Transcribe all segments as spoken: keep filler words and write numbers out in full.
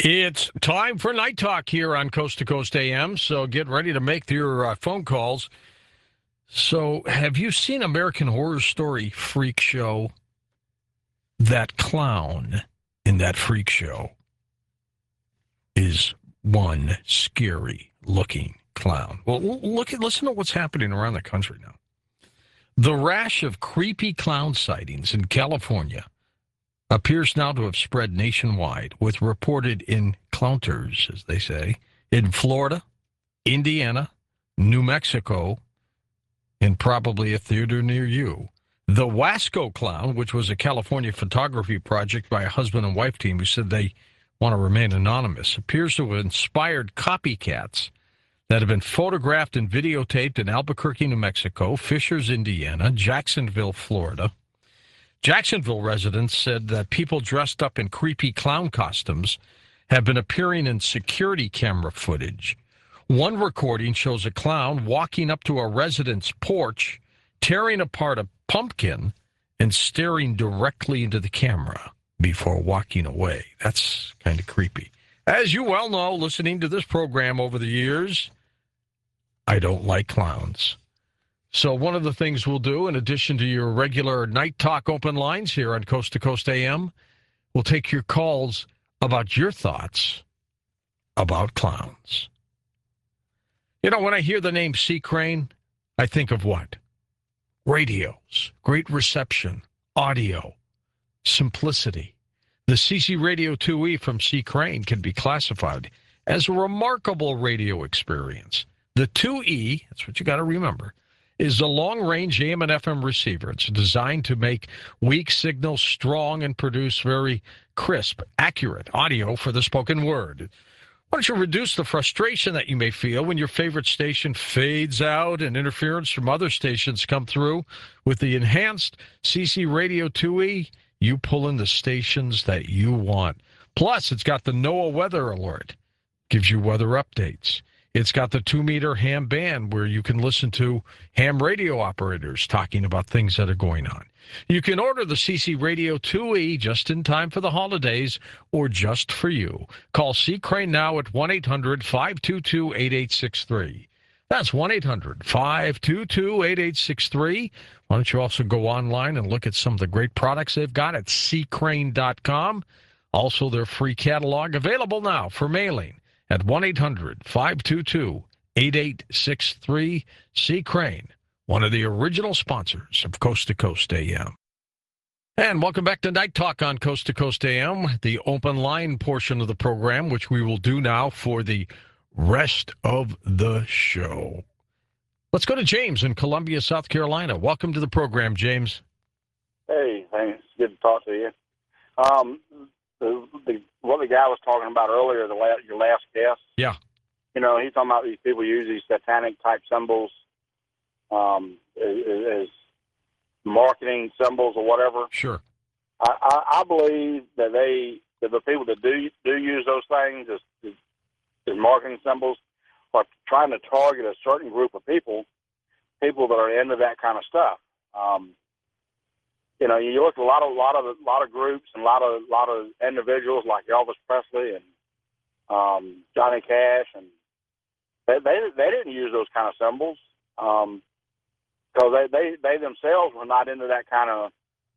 It's time for Night Talk here on Coast to Coast A M, so get ready to make your uh, phone calls. So, have you seen American Horror Story Freak Show? That clown in that freak show is one scary-looking clown. Well, look at listen to what's happening around the country now. The rash of creepy clown sightings in California appears now to have spread nationwide, with reported encounters, as they say, in Florida, Indiana, New Mexico, and probably a theater near you. The Wasco Clown, which was a California photography project by a husband and wife team who said they want to remain anonymous, appears to have inspired copycats that have been photographed and videotaped in Albuquerque, New Mexico, Fishers, Indiana, Jacksonville, Florida. Jacksonville residents said that people dressed up in creepy clown costumes have been appearing in security camera footage. One recording shows a clown walking up to a resident's porch, tearing apart a pumpkin, and staring directly into the camera before walking away. That's kind of creepy. As you well know, listening to this program over the years, I don't like clowns. So one of the things we'll do, in addition to your regular Night Talk open lines here on Coast to Coast A M, we'll take your calls about your thoughts about clowns. You know, when I hear the name C. Crane, I think of what? Radios, great reception, audio, simplicity. The C C Radio two E from C. Crane can be classified as a remarkable radio experience. The two E, that's what you got to remember, is a long-range A M and F M receiver. It's designed to make weak signals strong and produce very crisp, accurate audio for the spoken word. Why don't you reduce the frustration that you may feel when your favorite station fades out and interference from other stations come through? With the enhanced C C Radio two E, you pull in the stations that you want. Plus, it's got the NOAA weather alert, gives you weather updates. It's got the two-meter ham band where you can listen to ham radio operators talking about things that are going on. You can order the C C Radio two E just in time for the holidays or just for you. Call C. Crane now at one eight hundred five two two eight eight six three. That's one eight hundred five two two eight eight six three. Why don't you also go online and look at some of the great products they've got at c crane dot com. Also, their free catalog available now for mailing at one eight hundred five two two eight eight six three. C. Crane, one of the original sponsors of Coast to Coast A M. And welcome back to Night Talk on Coast to Coast A M, the open line portion of the program, which we will do now for the rest of the show. Let's go to James in Columbia, South Carolina. Welcome to the program, James. Hey, thanks. Good to talk to you. Um, the, the what the guy was talking about earlier, the last, your last guest. Yeah. You know, he's talking about these people use these satanic type symbols um, as, as marketing symbols or whatever. Sure. I, I, I believe that they, that the people that do do use those things as, as, as marketing symbols are trying to target a certain group of people, people that are into that kind of stuff. Um, You know, you look at a lot of, lot of, lot of groups and a lot of, lot of individuals like Elvis Presley and um, Johnny Cash, and they, they they didn't use those kind of symbols because um, they, they they themselves were not into that kind of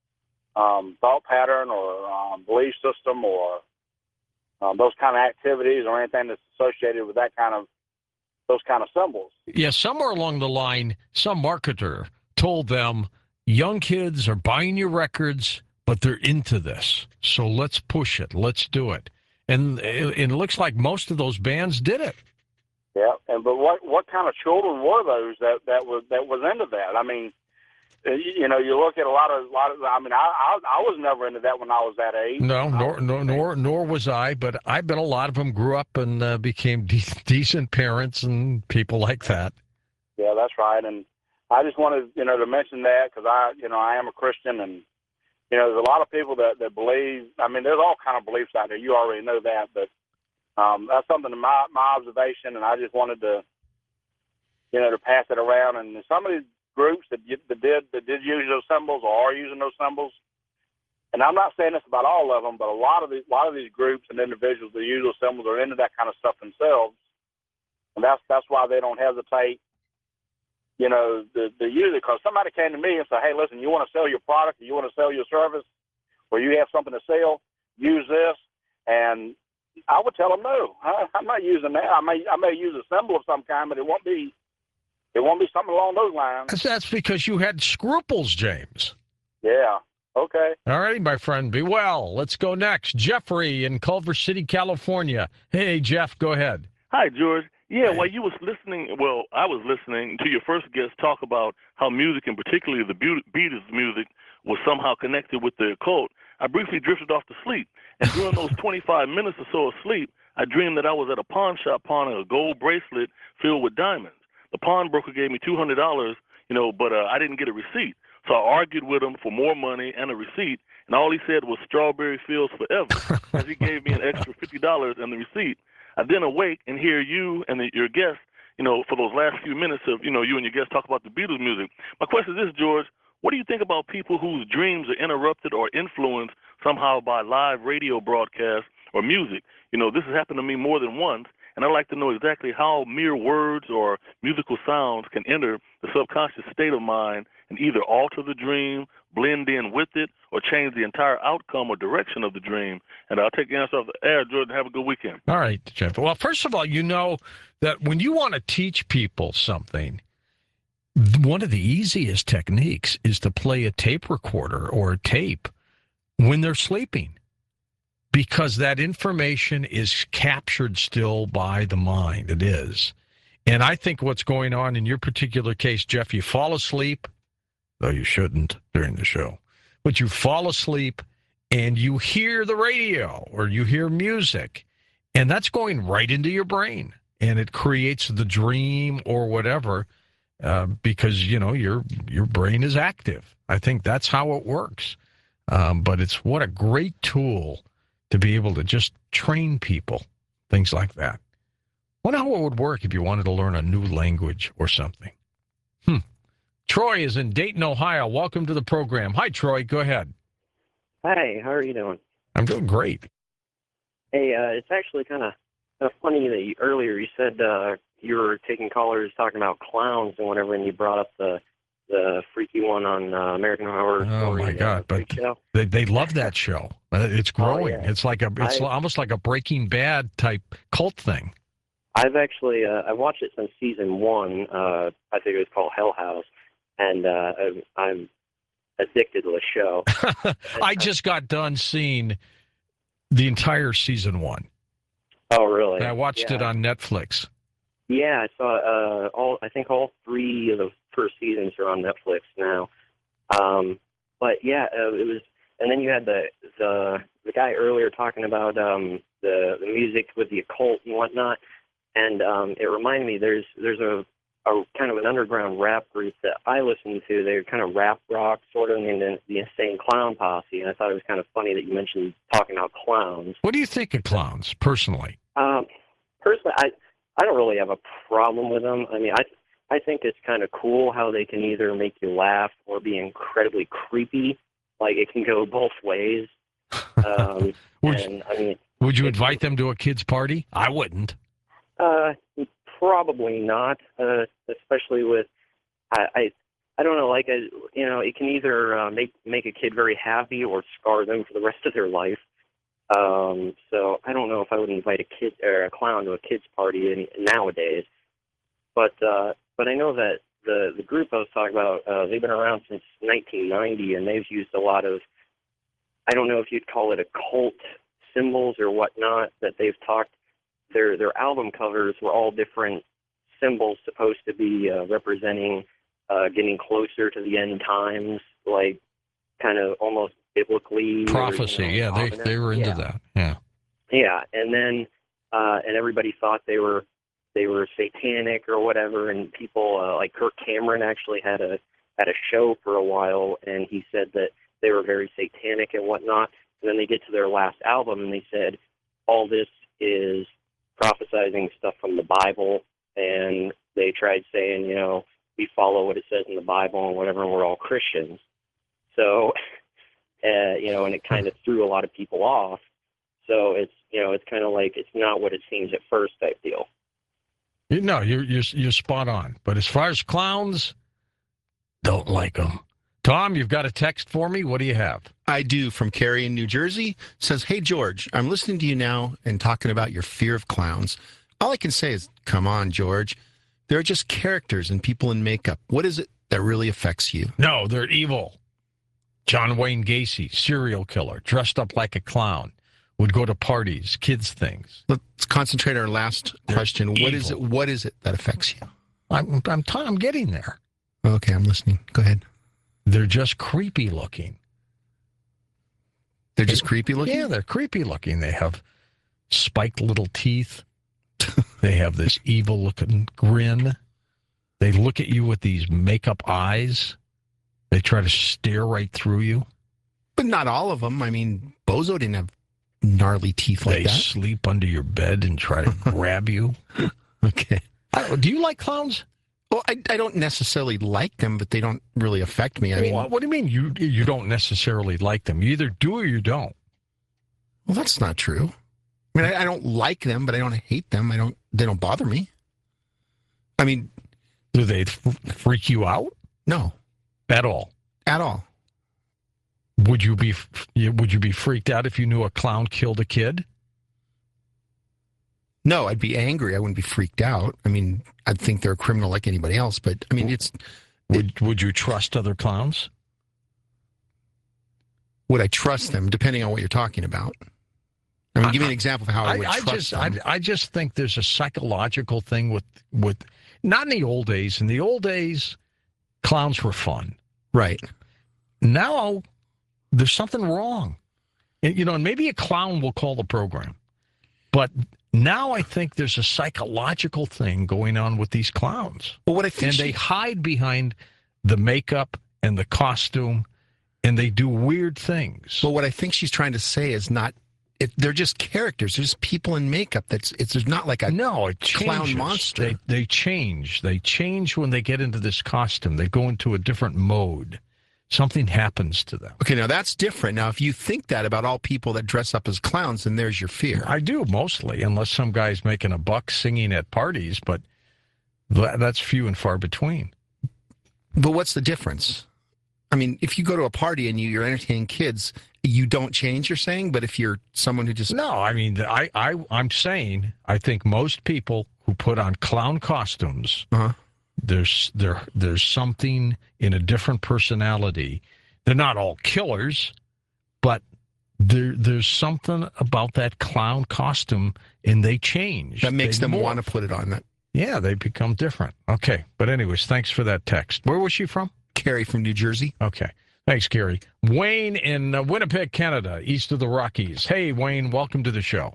um, thought pattern or um, belief system or um, those kind of activities or anything that's associated with that kind of those kind of symbols. Yeah, somewhere along the line, some marketer told them, young kids are buying your records, but they're into this. So let's push it. Let's do it. And it, it looks like most of those bands did it. Yeah, and but what what kind of children were those that that was that was into that? I mean, you know, you look at a lot of lot of. I mean, I I, I was never into that when I was that age. No, nor nor nor nor was I. But I bet a lot of them grew up and uh, became de- decent parents and people like that. Yeah, that's right. And I just wanted, you know, to mention that because I, you know, I am a Christian, and you know, there's a lot of people that, that believe. I mean, there's all kind of beliefs out there. You already know that, but um, that's something in my my observation, and I just wanted to, you know, to pass it around. And some of these groups that, that did that did use those symbols or are using those symbols, and I'm not saying this about all of them, but a lot of these, a lot of these groups and individuals that use those symbols are into that kind of stuff themselves, and that's that's why they don't hesitate, you know, to, to use it. Because somebody came to me and said, "Hey, listen, you want to sell your product, or you want to sell your service, or you have something to sell, use this." And I would tell them, "No, I, I'm not using that. I may I may use a symbol of some kind, but it won't be it won't be something along those lines." That's because you had scruples, James. Yeah. Okay. All righty, my friend. Be well. Let's go next. Jeffrey in Culver City, California. Hey, Jeff, go ahead. Hi, George. Yeah, while you was listening, well, I was listening to your first guest talk about how music, and particularly the Beatles music, was somehow connected with the occult. I briefly drifted off to sleep, and during those twenty-five minutes or so of sleep, I dreamed that I was at a pawn shop pawning a gold bracelet filled with diamonds. The pawnbroker gave me two hundred dollars, you know, but uh, I didn't get a receipt. So I argued with him for more money and a receipt, and all he said was strawberry fields forever, as he gave me an extra fifty dollars and the receipt. I then awake and hear you and the, your guest, you know, for those last few minutes of, you know, you and your guest talk about the Beatles music. My question is this, George, what do you think about people whose dreams are interrupted or influenced somehow by live radio broadcasts or music? You know, this has happened to me more than once, and I'd like to know exactly how mere words or musical sounds can enter the subconscious state of mind and either alter the dream, blend in with it, or change the entire outcome or direction of the dream. And I'll take the answer off the air. Jordan, have a good weekend. All right, Jeff. Well, first of all, you know that when you want to teach people something, one of the easiest techniques is to play a tape recorder or a tape when they're sleeping, because that information is captured still by the mind. It is. And I think what's going on in your particular case, Jeff, you fall asleep, though you shouldn't during the show, but you fall asleep and you hear the radio or you hear music, and that's going right into your brain, and it creates the dream or whatever, uh, because, you know, your your brain is active. I think that's how it works. Um, but it's what a great tool to be able to just train people, things like that. Wonder how it would work if you wanted to learn a new language or something. Hmm. Troy is in Dayton, Ohio. Welcome to the program. Hi, Troy. Go ahead. Hi. How are you doing? I'm doing great. Hey, uh, it's actually kind of uh, funny that you, earlier you said uh, you were taking callers talking about clowns and whatever, and you brought up the the freaky one on uh, American Horror Story. Oh my God! Uh, but they they love that show. It's growing. Oh, yeah. It's like a it's I, almost like a Breaking Bad type cult thing. I've actually uh, I watched it since season one. Uh, I think it was called Hell House, and uh, I'm, I'm addicted to the show. I just got done seeing the entire season one. Oh, really? And I watched yeah. it on Netflix. Yeah, I saw uh, all. I think all three of the first seasons are on Netflix now. Um, but yeah, uh, it was. And then you had the the the guy earlier talking about um, the the music with the occult and whatnot. And um, it reminded me, there's there's a, a kind of an underground rap group that I listen to. They're kind of rap rock, sort of, named the, the Insane Clown Posse. And I thought it was kind of funny that you mentioned talking about clowns. What do you think of clowns, personally? Um, personally, I I don't really have a problem with them. I mean, I I think it's kind of cool how they can either make you laugh or be incredibly creepy. Like, it can go both ways. Um, would, and I mean, would you invite them to a kid's party? I wouldn't. Uh, probably not. Uh, especially with, I, I, I don't know. Like, a, you know, it can either uh, make make a kid very happy or scar them for the rest of their life. Um, so I don't know if I would invite a kid or a clown to a kid's party in, nowadays. But uh, but I know that the the group I was talking about, uh, they've been around since nineteen ninety, and they've used a lot of, I don't know if you'd call it occult symbols or whatnot, that they've talked. Their their album covers were all different symbols supposed to be uh, representing uh, getting closer to the end times, like kind of almost biblically. Prophecy, or, you know, yeah, they ominous. they were into yeah. that, yeah. Yeah, and then uh, and everybody thought they were they were satanic or whatever, and people uh, like Kirk Cameron actually had a had a show for a while, and he said that they were very satanic and whatnot. And then they get to their last album, and they said all this is prophesizing stuff from the Bible, and they tried saying, you know, we follow what it says in the Bible and whatever, and we're all Christians. So, uh, you know, know, and it kind of threw a lot of people off. So it's, you know, it's kind of like it's not what it seems at first type deal. You know, you're, you're, you're spot on. But as far as clowns, don't like them. Tom, you've got a text for me. What do you have? I do, from Carrie in New Jersey. Says, hey, George, I'm listening to you now and talking about your fear of clowns. All I can say is, come on, George. They're just characters and people in makeup. What is it that really affects you? No, they're evil. John Wayne Gacy, serial killer, dressed up like a clown, would go to parties, kids' things. Let's concentrate on our last They're question. What is evil. it? What is it that affects you? I'm, I'm, t- I'm getting there. Okay, I'm listening. Go ahead. They're just creepy looking. They're just creepy looking? Yeah, they're creepy looking. They have spiked little teeth. They have this evil looking grin. They look at you with these makeup eyes. They try to stare right through you. But not all of them. I mean, Bozo didn't have gnarly teeth like They that. sleep under your bed and try to grab you. Okay. I, do you like clowns? Well, I, I don't necessarily like them, but they don't really affect me. I mean, what, what do you mean you you don't necessarily like them? You either do or you don't. well, that's not true. I mean, I, I don't like them, but I don't hate them. I don't. They don't bother me. I mean, Do they f- freak you out no, at all? at all. Would you be f- you- would you be freaked out if you knew a clown killed a kid? No, I'd be angry. I wouldn't be freaked out. I mean, I'd think they're a criminal like anybody else. But I mean, it's Would would you trust other clowns? would I trust them? Depending on what you're talking about. I mean, give me an example of how I, would I trust just them. I, I just think there's a psychological thing with with not in the old days. In the old days, clowns were fun. Right. Now there's something wrong. And, you know, and maybe a clown will call the program. But now I think there's a psychological thing going on with these clowns. Well, what I think And she- they hide behind the makeup and the costume, and they do weird things. Well, what I think she's trying to say is not. It, they're just characters. They're just people in makeup. That's it's. There's not like a no, it clown changes. monster. They, they change. They change when they get into this costume. They go into a different mode. Something happens to them. Okay, now that's different. Now, if you think that about all people that dress up as clowns, then there's your fear. I do, mostly, unless some guy's making a buck singing at parties, but tha- that's few and far between. But what's the difference? I mean, if you go to a party and you, you're entertaining kids, you don't change, you're saying? But if you're someone who just... No, I mean, I, I, I'm saying I think most people who put on clown costumes, Uh-huh. there's there there's something in a different personality. They're not all killers, but there there's something about that clown costume, and they change. That makes They them morph. want to put it on. That Yeah, they become different. Okay, but anyways, thanks for that text. Where was she from? Carrie from New Jersey. Okay. Thanks, Gary. Wayne in uh, Winnipeg, Canada, east of the Rockies. Hey, Wayne, welcome to the show.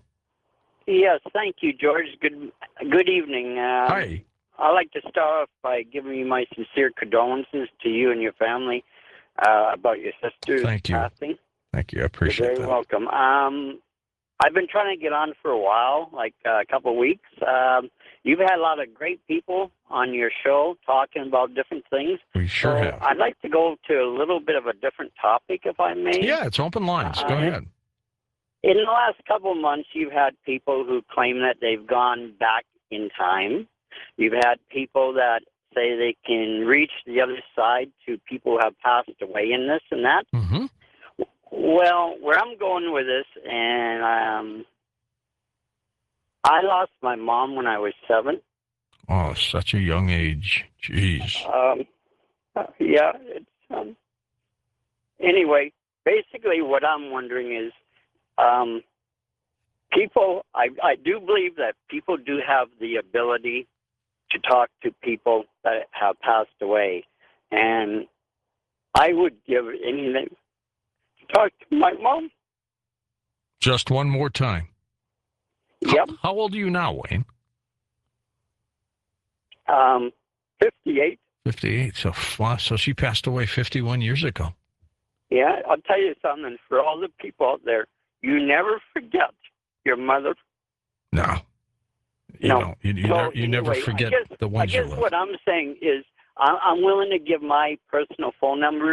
Yes, thank you, George. Good good evening. Uh, Hi. I'd like to start off by giving you my sincere condolences to you and your family uh, about your sister's Thank you. passing. Thank you. I You're appreciate very that. welcome. Um, I've been trying to get on for a while, like uh, a couple of weeks. Um, you've had a lot of great people on your show talking about different things. We sure so have. I'd like to go to a little bit of a different topic, if I may. Yeah, it's open lines. Go Uh, ahead. In the last couple of months, you've had people who claim that they've gone back in time. You've had people that say they can reach the other side to people who have passed away in this and that. Mm-hmm. Well, where I'm going with this, and um, I lost my mom when I was seven. Oh, such a young age. Jeez. Um, uh, yeah. It's, um, anyway, basically, what I'm wondering is, um, people. I I do believe that people do have the ability to talk to people that have passed away, and I would give anything to talk to my mom. Just one more time. Yep. How, how old are you now, Wayne? Um, fifty-eight. fifty-eight. So, wow, so she passed away fifty-one years ago. Yeah, I'll tell you something. For all the people out there, you never forget your mother. No. You No. don't. You, you, So, never, you never anyway, I forget guess- the I ones you guess love. what I'm saying is I- I'm willing to give my personal phone number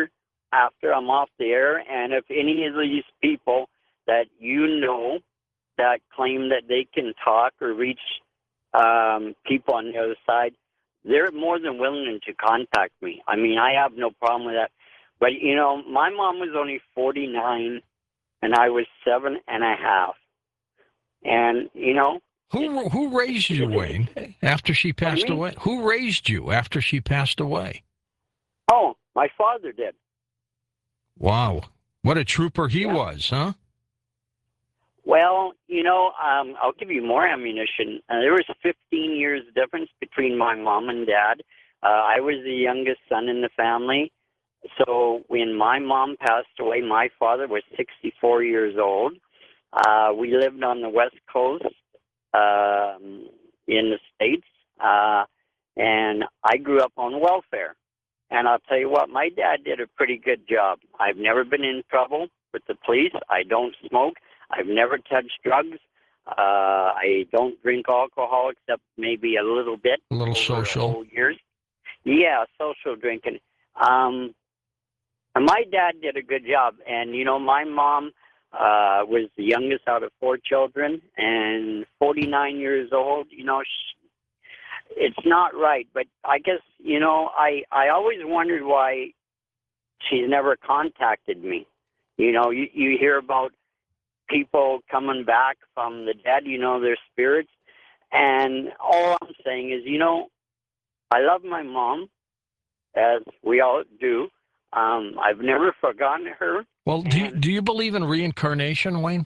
after I'm off the air, and if any of these people that you know that claim that they can talk or reach um, people on the other side, they're more than willing to contact me. I mean, I have no problem with that. But, you know, my mom was only forty-nine, and I was seven and a half. And, you know. Who who raised you, Wayne, after she passed away? Who raised you after she passed away? Oh, my father did. Wow. What a trooper he Yeah. was, huh? Well, you know, um, I'll give you more ammunition. Uh, there was fifteen years difference between my mom and dad. Uh, I was the youngest son in the family. So when my mom passed away, my father was sixty-four years old. Uh, we lived on the West Coast um, in the States, uh, and I grew up on welfare. And I'll tell you what, my dad did a pretty good job. I've never been in trouble with the police. I don't smoke. I've never touched drugs. Uh, I don't drink alcohol except maybe a little bit. A little over social. the whole years. Yeah, social drinking. Um, and my dad did a good job. And, you know, my mom uh, was the youngest out of four children and forty-nine years old. You know, she, it's not right. But I guess, you know, I, I always wondered why she's never contacted me. You know, you, you hear about people coming back from the dead, you know, their spirits. And all I'm saying is, you know, I love my mom, as we all do. Um, I've never forgotten her. Well, do you, do you believe in reincarnation, Wayne?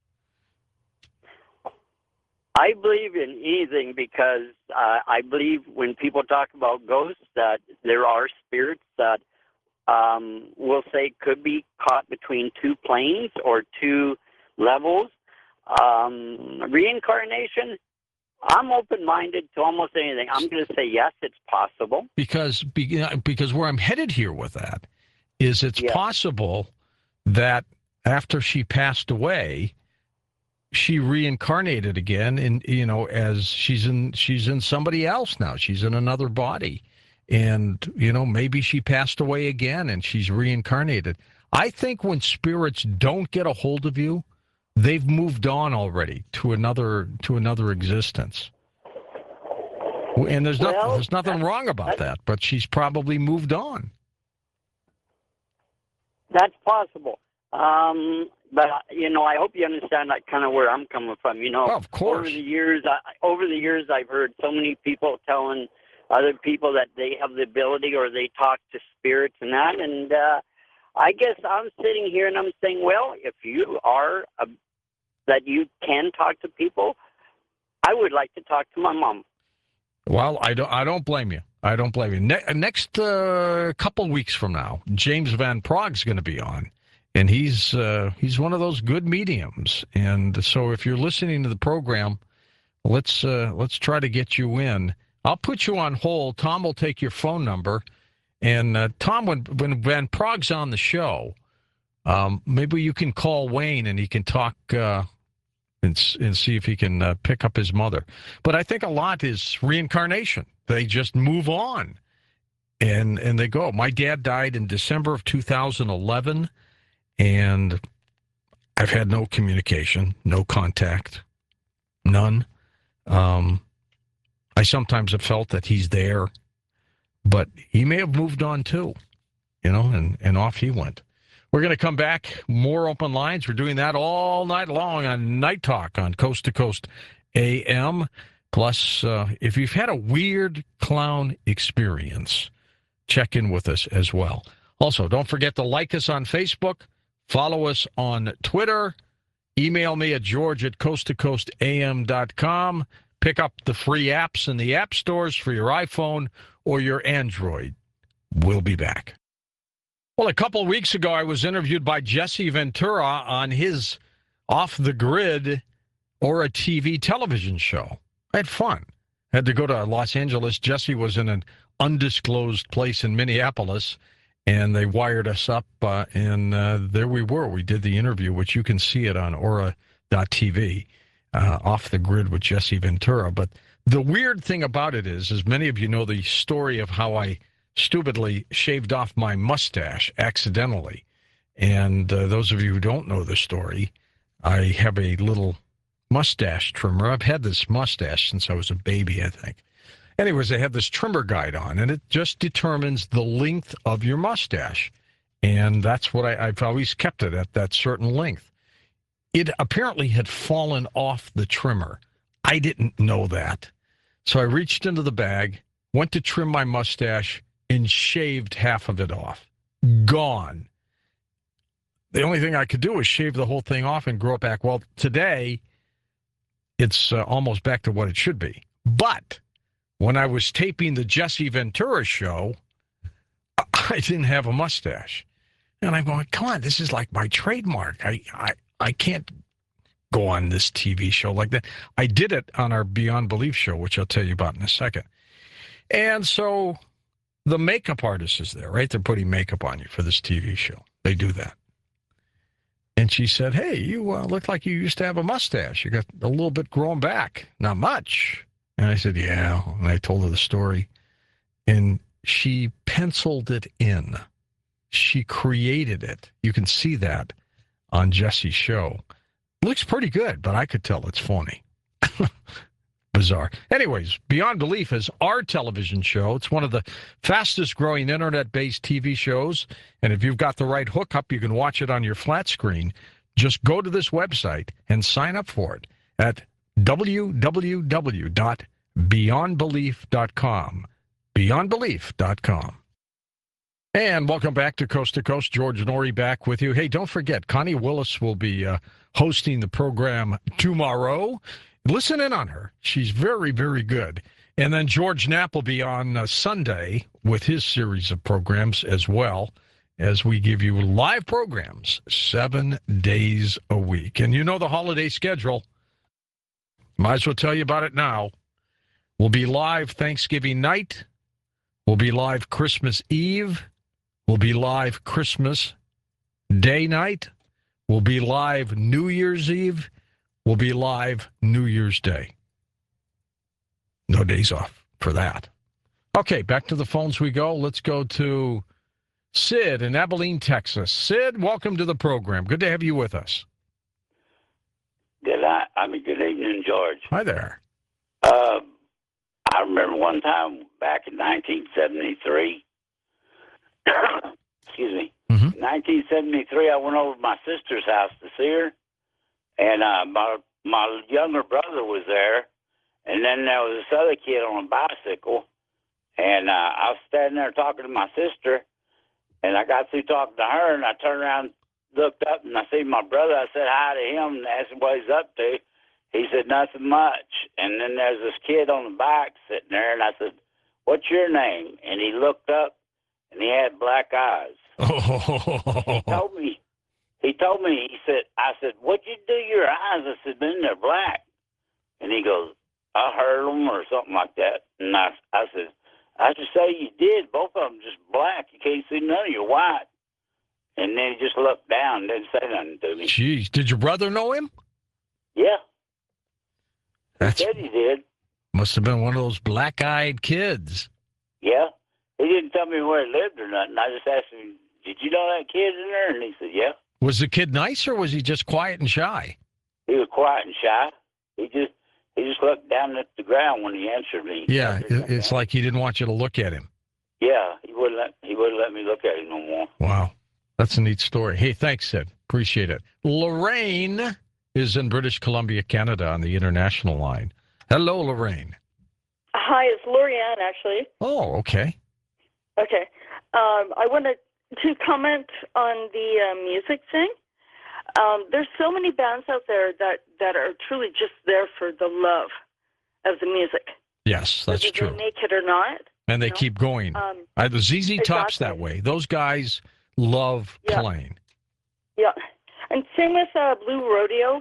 I believe in anything because uh, I believe when people talk about ghosts that there are spirits that um, we'll say could be caught between two planes or two levels. Um, reincarnation, I'm open-minded to almost anything. I'm going to say yes, it's possible. Because because where I'm headed here with that is it's Yeah. possible that after she passed away, she reincarnated again, and you know, as she's in she's in somebody else now. She's in another body, and you know, maybe she passed away again, and she's reincarnated. I think when spirits don't get a hold of you, they've moved on already to another to another existence. And there's nothing Well, there's nothing wrong about that, but she's probably moved on. That's possible. Um, but, you know, I hope you understand that kind of where I'm coming from. You know, Oh, of course. over the years, I, over the years, I've heard so many people telling other people that they have the ability or they talk to spirits and that. And uh, I guess I'm sitting here and I'm saying, well, if you are a, that you can talk to people, I would like to talk to my mom. Well, I don't. I don't blame you. I don't blame you. Ne- next uh, couple weeks from now, James Van Praag's going to be on, and he's uh, he's one of those good mediums. And so, if you're listening to the program, let's uh, let's try to get you in. I'll put you on hold. Tom will take your phone number, and uh, Tom, when when Van Praag's on the show, um, maybe you can call Wayne and he can talk. Uh, And, and see if he can uh, pick up his mother. But I think a lot is reincarnation. They just move on, and and they go. My dad died in December of two thousand eleven, and I've had no communication, no contact, none. Um, I sometimes have felt that he's there, but he may have moved on too, you know, and, and off he went. We're going to come back, more open lines. We're doing that all night long on Night Talk on Coast to Coast A M. Plus, uh, if you've had a weird clown experience, check in with us as well. Also, don't forget to like us on Facebook, follow us on Twitter, email me at george at coast to coast a m dot com. Pick up the free apps in the app stores for your iPhone or your Android. We'll be back. Well, a couple of weeks ago, I was interviewed by Jesse Ventura on his Off the Grid Aura T V television show. I had fun. I had to go to Los Angeles. Jesse was in an undisclosed place in Minneapolis, and they wired us up, uh, and uh, there we were. We did the interview, which you can see it on aura dot t v, uh, Off the Grid with Jesse Ventura. But the weird thing about it is, as many of you know the story of how I stupidly shaved off my mustache accidentally. And uh, those of you who don't know the story, I have a little mustache trimmer. I've had this mustache since I was a baby, I think. Anyways, I have this trimmer guide on, and it just determines the length of your mustache. And that's what I, I've always kept it at, that certain length. It apparently had fallen off the trimmer. I didn't know that. So I reached into the bag, went to trim my mustache, and shaved half of it off. Gone. The only thing I could do was shave the whole thing off and grow it back. Well, today, it's uh, almost back to what it should be. But when I was taping the Jesse Ventura show, I didn't have a mustache. And I'm going, come on, this is like my trademark. I, I, I can't go on this T V show like that. I did it on our Beyond Belief show, which I'll tell you about in a second. And so the makeup artist is there, right? They're putting makeup on you for this T V show. They do that. And she said, hey, you uh, look like you used to have a mustache. You got a little bit grown back. Not much. And I said, yeah. And I told her the story. And she penciled it in. She created it. You can see that on Jesse's show. Looks pretty good, but I could tell it's phony. Bizarre. Anyways, Beyond Belief is our television show. It's one of the fastest growing internet-based T V shows. And if you've got the right hookup, you can watch it on your flat screen. Just go to this website and sign up for it at w w w dot beyond belief dot com. beyond belief dot com. And welcome back to Coast to Coast. George Noory back with you. Hey, don't forget, Connie Willis will be uh, hosting the program tomorrow. Listen in on her. She's very, very good. And then George Knapp will be on uh, Sunday with his series of programs as well, as we give you live programs seven days a week. And you know the holiday schedule. Might as well tell you about it now. We'll be live Thanksgiving night. We'll be live Christmas Eve. We'll be live Christmas Day night. We'll be live New Year's Eve. We'll be live New Year's Day. No days off for that. Okay, back to the phones we go. Let's go to Sid in Abilene, Texas. Sid, welcome to the program. Good to have you with us. Good night. I mean, good evening, George. Hi there. Uh, I remember one time back in nineteen seventy-three. Excuse me. Mm-hmm. nineteen seventy-three, I went over to my sister's house to see her, and uh, my my younger brother was there, and then there was this other kid on a bicycle, and uh, I was standing there talking to my sister, and I got through talking to her, and I turned around, looked up, and I see my brother. I said hi to him and asked him what he's up to. He said nothing much, and then there's this kid on the bike sitting there, and I said, "What's your name?" And he looked up, and he had black eyes. He told me, he told me, he said, I said, "What'd you do to your eyes?" I said, "Then they're black." And he goes, "I heard them," or something like that. And I, I said, "I just say you did. Both of them just black. You can't see none of your white." And then he just looked down and didn't say nothing to me. Jeez, did your brother know him? Yeah. That's, He said he did. must have been one of those black-eyed kids. Yeah. He didn't tell me where he lived or nothing. I just asked him, "Did you know that kid in there?" And he said, "Yeah." Was the kid nice, or was he just quiet and shy? He was quiet and shy. He just he just looked down at the ground when he answered me. Yeah, it- it's like he didn't want you to look at him. Yeah, he wouldn't let he wouldn't let me look at him no more. Wow. That's a neat story. Hey, thanks, Sid. Appreciate it. Lorraine is in British Columbia, Canada, on the international line. Hello, Lorraine. Hi, it's Lorianne, actually. Oh, okay. Okay. Um, I wanted to comment on the uh, music thing. Um, there's so many bands out there that, that are truly just there for the love of the music. Yes, that's whether true. they make it or not. And they you know? keep going. Um, I, the Z Z Top's exactly. that way. Those guys love Yeah. playing. Yeah. And same with uh, Blue Rodeo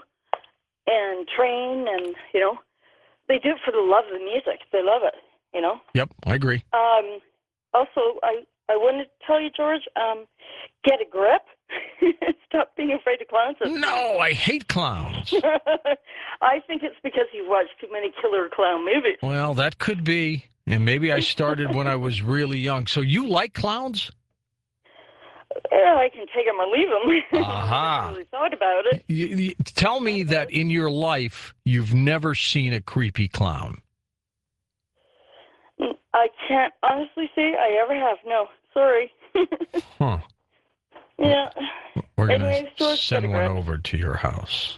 and Train, and, you know, they do it for the love of the music. They love it, you know. Yep, I agree. Um, also, I, I wanted to tell you, George, um, get a grip. Stop being afraid of clowns. No, I hate clowns. I think it's because you've watched too many killer clown movies. Well, that could be. And maybe I started when I was really young. So you like clowns? Yeah, I can take them or leave them. Aha. I never really thought about it. You, you, tell me that in your life you've never seen a creepy clown. I can't honestly say I ever have. No, sorry. Huh. Yeah. We're going to Anyways, George, send gotta one grab- over to your house.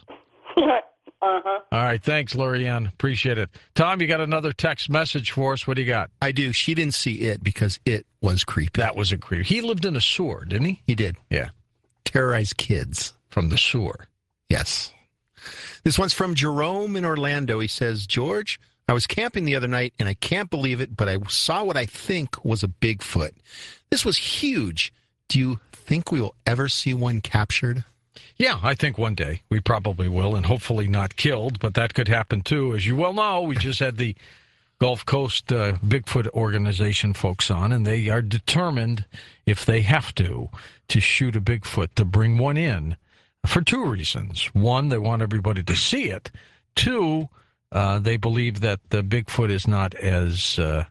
Uh-huh. All right. Thanks, Lorianne. Appreciate it. Tom, you got another text message for us. What do you got? I do. She didn't see it because it was creepy. That was a creep. He lived in a sewer, didn't he? He did. Yeah. Terrorize kids. From the sewer. Yes. This one's from Jerome in Orlando. He says, George, I was camping the other night, and I can't believe it, but I saw what I think was a Bigfoot. This was huge. Do you think we will ever see one captured? Yeah, I think one day we probably will, and hopefully not killed, but that could happen too. As you well know, we just had the Gulf Coast uh, Bigfoot organization folks on, and they are determined, if they have to, to shoot a Bigfoot, to bring one in for two reasons. One, they want everybody to see it. Two, uh, they believe that the Bigfoot is not as uh,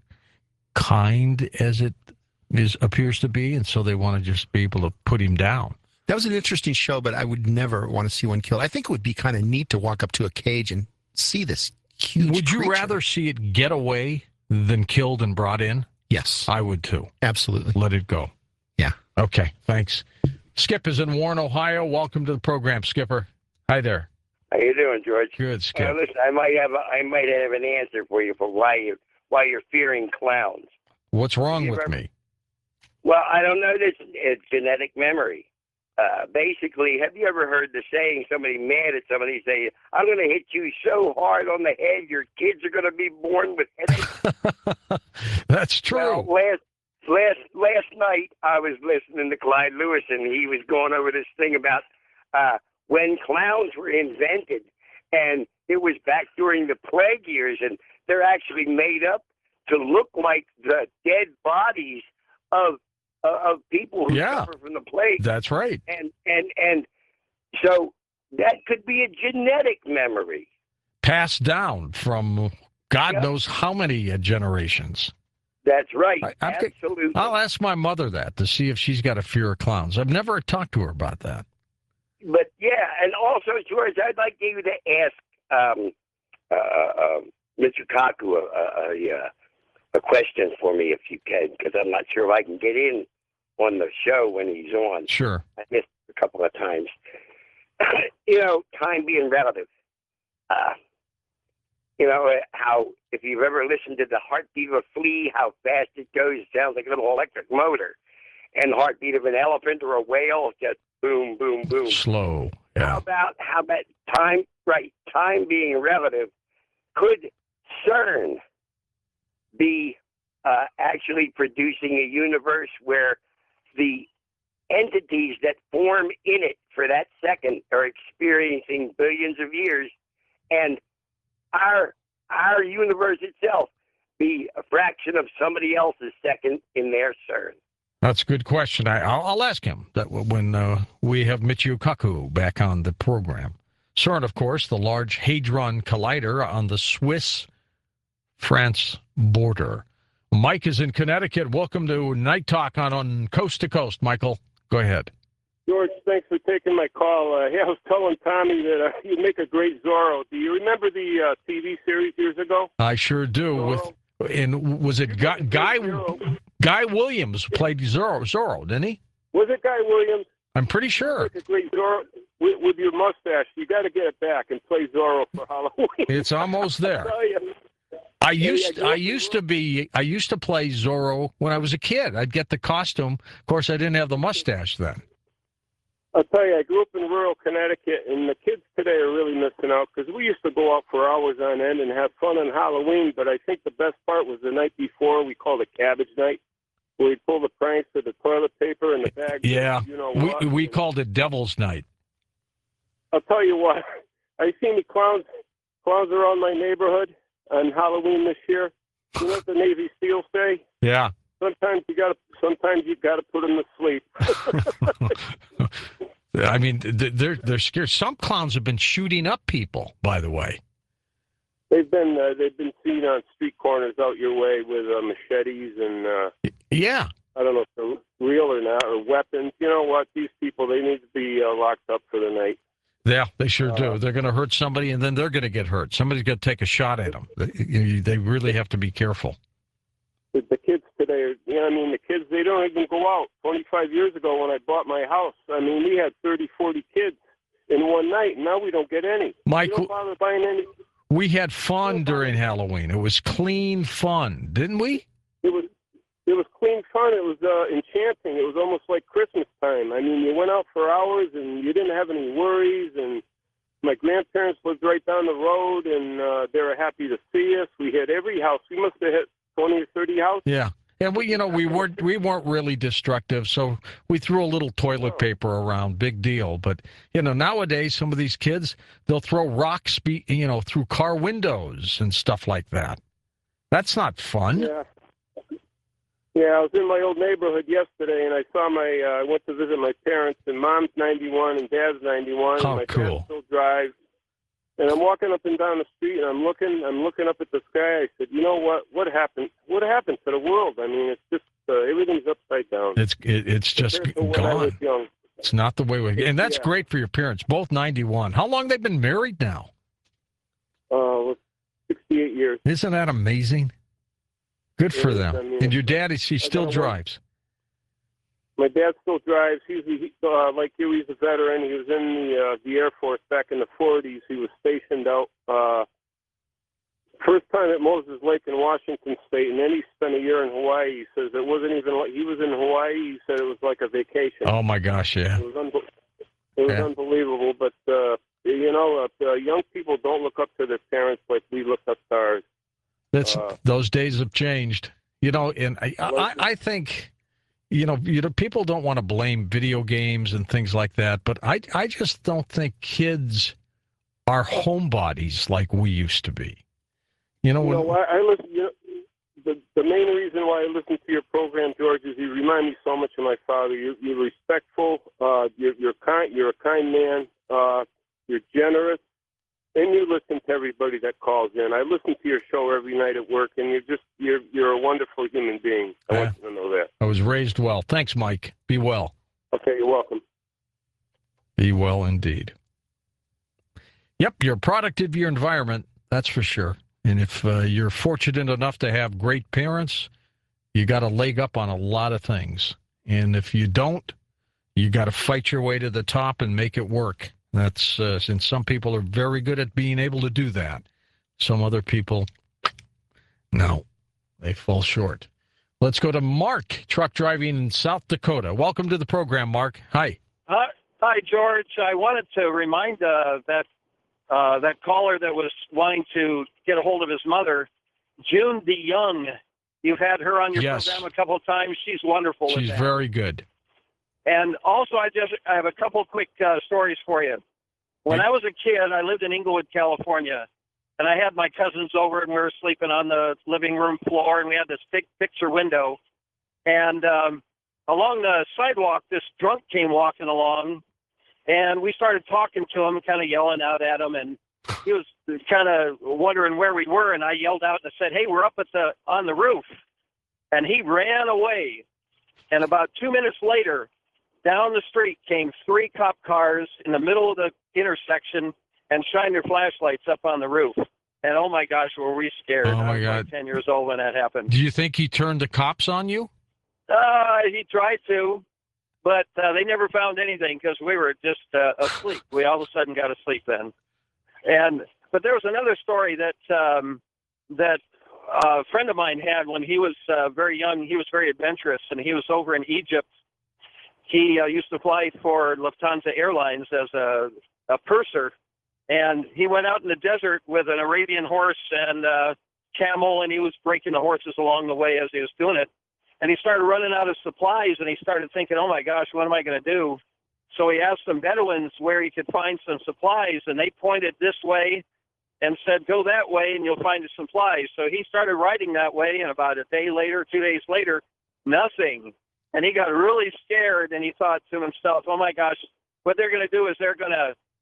kind as it is appears to be, and so they want to just be able to put him down. That was an interesting show, but I would never want to see one killed. I think it would be kind of neat to walk up to a cage and see this huge Would you creature. rather see it get away than killed and brought in? Yes. I would too. Absolutely. Let it go. Yeah. Okay, thanks. Skip is in Warren, Ohio. Welcome to the program, Skipper. Hi there. How you doing, George? Good, Skip. Uh, listen, I might have a, I might have an answer for you for why you why you're fearing clowns. What's wrong You with ever- me? Well, I don't know. This it's genetic memory. Uh, basically, have you ever heard the saying? Somebody mad at somebody say, "I'm going to hit you so hard on the head, your kids are going to be born with headaches." That's true. Well, last last last night I was listening to Clyde Lewis, and he was going over this thing about uh, when clowns were invented, and it was back during the plague years, and they're actually made up to look like the dead bodies of uh, of people who Yeah. suffer from the plague. That's right. And and and so that could be a genetic memory. Passed down from God Yeah. knows how many uh, generations. That's right. I- I've got- Absolutely. I'll ask my mother that to see if she's got a fear of clowns. I've never talked to her about that. But yeah, and also, George, I'd like you to ask um, uh, uh, Mister Kaku a, a, a, a question for me if you can, because I'm not sure if I can get in on the show when he's on. Sure. I missed a couple of times. You know, time being relative. Uh, you know uh, how if you've ever listened to the heartbeat of a flea, how fast it goes, it sounds like a little electric motor. And the heartbeat of an elephant or a whale, just boom, boom, boom. Slow. How Yeah. about how about time? Right, time being relative. Could CERN be uh, actually producing a universe where the entities that form in it for that second are experiencing billions of years, and our our universe itself be a fraction of somebody else's second in their CERN? That's a good question. I, I'll, I'll ask him that when uh, we have Michio Kaku back on the program. CERN, of course, the Large Hadron Collider on the Swiss-France border. Mike is in Connecticut. Welcome to Night Talk on, on Coast to Coast. Michael, go ahead. George, thanks for taking my call. Uh, yeah, I was telling Tommy that uh, you'd make a great Zorro. Do you remember the uh, T V series years ago? I sure do. Zorro. With and was it Guy Guy, Zorro. Guy Williams played Zorro, Zorro, didn't he? Was it Guy Williams? I'm pretty sure. Make a great Zorro with, with your mustache. You got to get it back and play Zorro for Halloween. It's almost there. tell you. I Yeah, used yeah, I go- used to be I used to play Zorro when I was a kid. I'd get the costume. Of course, I didn't have the mustache then. I'll tell you, I grew up in rural Connecticut, and the kids today are really missing out because we used to go out for hours on end and have fun on Halloween, but I think the best part was the night before. We called it Cabbage Night, where we'd pull the pranks of the toilet paper and the bags. of Yeah, you know we what. we called it Devil's Night. I'll tell you what, I seen the clowns, clowns around my neighborhood on Halloween this year. You know what the Navy SEALs say? Yeah. Sometimes you got to, sometimes you got to put them to sleep. I mean, th- they're they're scared. Some clowns have been shooting up people, by the way. they've been uh, they've been seen on street corners out your way with uh, machetes and uh, Yeah. I don't know if they're real or not, or weapons. You know what? These people, they need to be uh, locked up for the night. Yeah, they sure Uh, do. They're going to hurt somebody, and then they're going to get hurt. Somebody's going to take a shot at them. They, they really have to be careful. The, the kids today, are, you know, I mean, the kids, they don't even go out. twenty-five years ago when I bought my house, I mean, we had thirty, forty kids in one night, and now we don't get any. Mike, we don't bother buying any. we had fun during Halloween. It was clean fun, didn't we? It was it was clean fun. It was uh, enchanting. It was almost like Christmas time. I mean, you went out for hours and you didn't have any worries. And my grandparents lived right down the road, and uh, they were happy to see us. We hit every house. We must have hit twenty or thirty houses. Yeah. And we, you know, we weren't we weren't really destructive, so we threw a little toilet paper around. Big deal. But you know, nowadays some of these kids, they'll throw rocks, be, you know, through car windows and stuff like that. That's not fun. Yeah. Yeah, I was in my old neighborhood yesterday, and I saw my. Uh, I went to visit my parents, and Mom's ninety-one and Dad's ninety-one. Oh, and my cool. dad still drives. And I'm walking up and down the street, and I'm looking. I'm looking up at the sky. I said, "You know what? What happened? What happened to the world? I mean, it's just uh, everything's upside down. It's it, it's just Compared to when I was gone. young." It's not the way we. And that's Yeah. great for your parents, both ninety-one. How long they've been married now? Uh, sixty-eight years. Isn't that amazing? Good It for is. them. I mean, And your dad, is he I still gotta work. drives? My dad still drives. He's he, uh, like you. He's a veteran. He was in the uh, the Air Force back in the forties. He was stationed out. Uh, first time at Moses Lake in Washington State, and then he spent a year in Hawaii. He says it wasn't even like he was in Hawaii. He said it was like a vacation. Oh my gosh, yeah. It was unbe- it was Yeah. unbelievable. But uh, you know, uh, uh, young people don't look up to their parents like we look up to ours. That's Uh, those days have changed. You know, and I, I, I think, you know, you know, people don't want to blame video games and things like that, but I, I just don't think kids are homebodies like we used to be. You know, You when, know, I, I listen. You know, the the main reason why I listen to your program, George, is you remind me so much of my father. You're, you're respectful. Uh, you're, you're kind. You're a kind man. Uh, you're generous, and you listen to everybody that calls in. I listen to your show every night at work, and you're just you're you're a wonderful human being. I Yeah. want you to know that. I was raised well. Thanks, Mike. Be well. Okay, you're welcome. Be well indeed. Yep, you're a product of your environment, that's for sure. And if uh, you're fortunate enough to have great parents, you got a leg up on a lot of things. And if you don't, you got to fight your way to the top and make it work. That's uh, and some people are very good at being able to do that. Some other people, no, they fall short. Let's go to Mark, truck driving in South Dakota. Welcome to the program, Mark. Hi. Hi, hi, George. I wanted to remind uh, that uh, that caller that was wanting to get a hold of his mother, June DeYoung. You've had her on your Yes. program a couple of times. She's wonderful. with She's that. very good. And also, I just I have a couple quick uh, stories for you. When I was a kid, I lived in Inglewood, California, and I had my cousins over, and we were sleeping on the living room floor, and we had this big picture window. And um, along the sidewalk, this drunk came walking along, and we started talking to him, kind of yelling out at him, and he was kind of wondering where we were, and I yelled out and I said, "Hey, we're up at the on the roof," and he ran away. And about two minutes later, down the street came three cop cars in the middle of the intersection and shined their flashlights up on the roof. And oh my gosh, were we scared! Oh, my I was God. like ten years old when that happened. Do you think he turned the cops on you? Uh, he tried to, but uh, they never found anything because we were just uh, asleep. We all of a sudden got asleep then. And but there was another story that um, that uh, a friend of mine had when he was uh, very young. He was very adventurous, and he was over in Egypt. He uh, used to fly for Lufthansa Airlines as a, a purser, and he went out in the desert with an Arabian horse and uh, camel, and he was breaking the horses along the way as he was doing it. And he started running out of supplies, and he started thinking, oh, my gosh, what am I going to do? So he asked some Bedouins where he could find some supplies, and they pointed this way and said, go that way, and you'll find the supplies. So he started riding that way, and about a day later, two days later, nothing. And he got really scared, and he thought to himself, oh, my gosh, what they're going to do is they're going to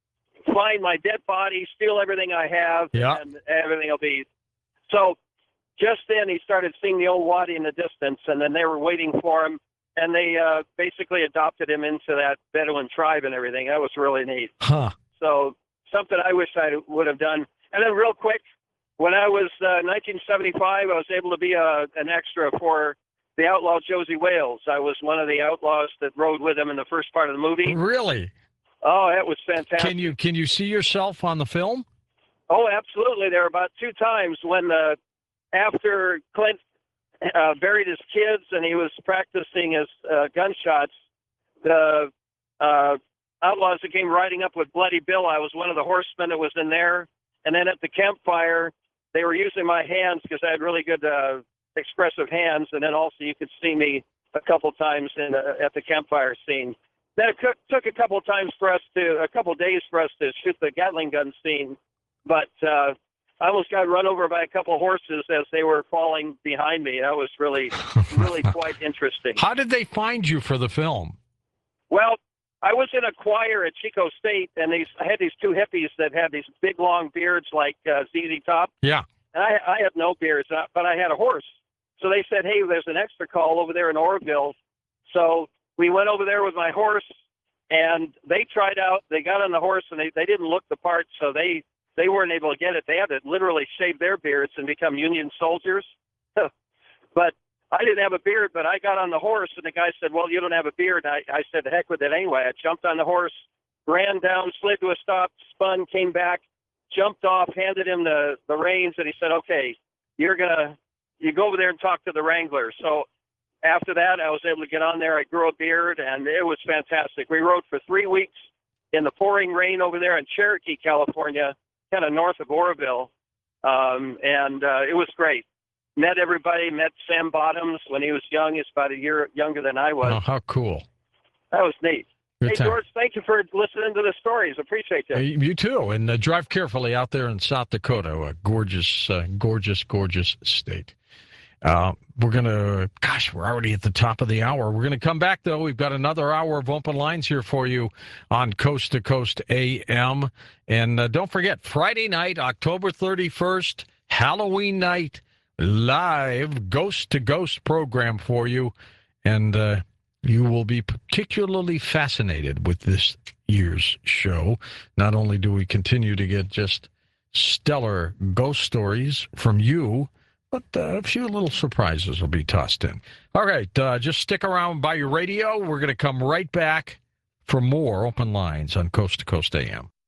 find my dead body, steal everything I have, Yeah. and everything will be. So just then he started seeing the old Wadi in the distance, and then they were waiting for him, and they uh, basically adopted him into that Bedouin tribe and everything. That was really neat. Huh. So something I wish I would have done. And then real quick, when I was uh, nineteen seventy-five, I was able to be a, an extra for the outlaw Josie Wales. I was one of the outlaws that rode with him in the first part of the movie. Really? Oh, that was fantastic. Can you can you see yourself on the film? Oh, absolutely. There were about two times when the after Clint uh, buried his kids and he was practicing his uh, gunshots, the uh, outlaws that came riding up with Bloody Bill, I was one of the horsemen that was in there. And then at the campfire, they were using my hands because I had really good uh, expressive hands. And then also you could see me a couple times in uh, at the campfire scene. Then it took, took a couple times for us to, a couple days for us to shoot the Gatling gun scene. But uh, I almost got run over by a couple horses as they were falling behind me. That was really, really quite interesting. How did they find you for the film? Well, I was in a choir at Chico State, and these I had these two hippies that had these big long beards like uh, Z Z Top. Yeah. And I, I had no beards, uh, but I had a horse. So they said, hey, there's an extra call over there in Oroville. So we went over there with my horse, and they tried out. They got on the horse, and they, they didn't look the part, so they, they weren't able to get it. They had to literally shave their beards and become Union soldiers. But I didn't have a beard, but I got on the horse, and the guy said, well, you don't have a beard. I, I said, the heck with it anyway. I jumped on the horse, ran down, slid to a stop, spun, came back, jumped off, handed him the, the reins, and he said, okay, you're going to you go over there and talk to the wrangler. So after that, I was able to get on there. I grew a beard, and it was fantastic. We rode for three weeks in the pouring rain over there in Cherokee, California, kind of north of Oroville, um, and uh, it was great. Met everybody, met Sam Bottoms when he was young. He's about a year younger than I was. Oh, how cool. That was neat. Good hey, time. George, thank you for listening to the stories. Appreciate that. Uh, You too. And uh, drive carefully out there in South Dakota, a gorgeous, uh, gorgeous, gorgeous state. Uh, we're going to, gosh, we're already at the top of the hour. We're going to come back, though. We've got another hour of open lines here for you on Coast to Coast A M. And uh, don't forget, Friday night, October thirty-first, Halloween night, live Ghost to Ghost program for you. And uh, you will be particularly fascinated with this year's show. Not only do we continue to get just stellar ghost stories from you, but uh, a few little surprises will be tossed in. All right, uh, just stick around by your radio. We're going to come right back for more open lines on Coast to Coast A M.